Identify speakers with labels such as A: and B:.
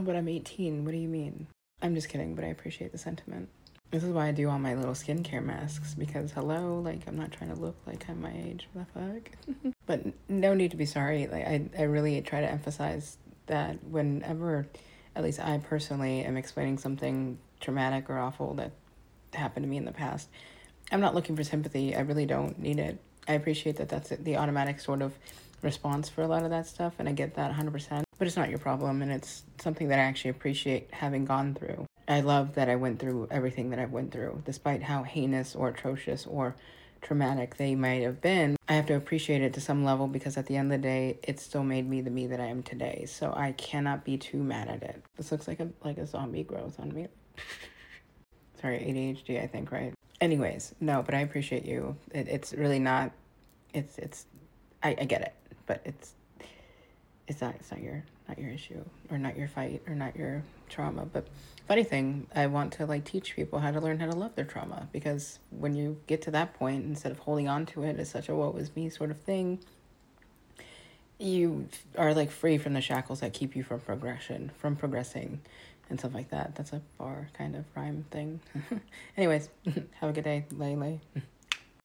A: but I'm 18. What do you mean? I'm just kidding, but I appreciate the sentiment. This is why I do all my little skincare masks, because hello, like, I'm not trying to look like I'm my age. What the fuck? But no need to be sorry. Like, I really try to emphasize that whenever, at least I personally am explaining something traumatic or awful that happened to me in the past, I'm not looking for sympathy. I really don't need it. I appreciate that that's the automatic sort of response for a lot of that stuff, and I get that 100%. But it's not your problem, and it's something that I actually appreciate having gone through. I love that I went through everything that I've went through, despite how heinous or atrocious or traumatic they might have been. I have to appreciate it to some level, because at the end of the day, it still made me the me that I am today. So I cannot be too mad at it. This looks like a zombie growth on me. Sorry, ADHD, I think, right? Anyways, no, but I appreciate you. It's really not. I get it, but it's not your issue, or not your fight, or not your trauma. But funny thing, I want to like teach people how to learn how to love their trauma, because when you get to that point, instead of holding on to it as such a "what was me" sort of thing, you are like free from the shackles that keep you from progressing, and stuff like that. That's a bar kind of rhyme thing. Anyways, have a good day. Lay.